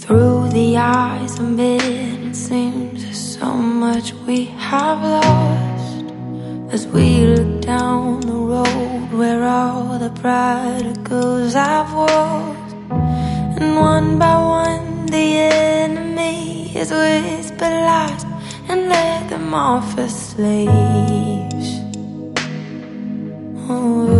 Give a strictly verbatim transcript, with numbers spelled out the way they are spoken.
Through the eyes of men, it seems there's so much we have lost as we look down the road where all the prodigals have walked. And one by one the enemy is whispered lies and led them off as slaves. Oh,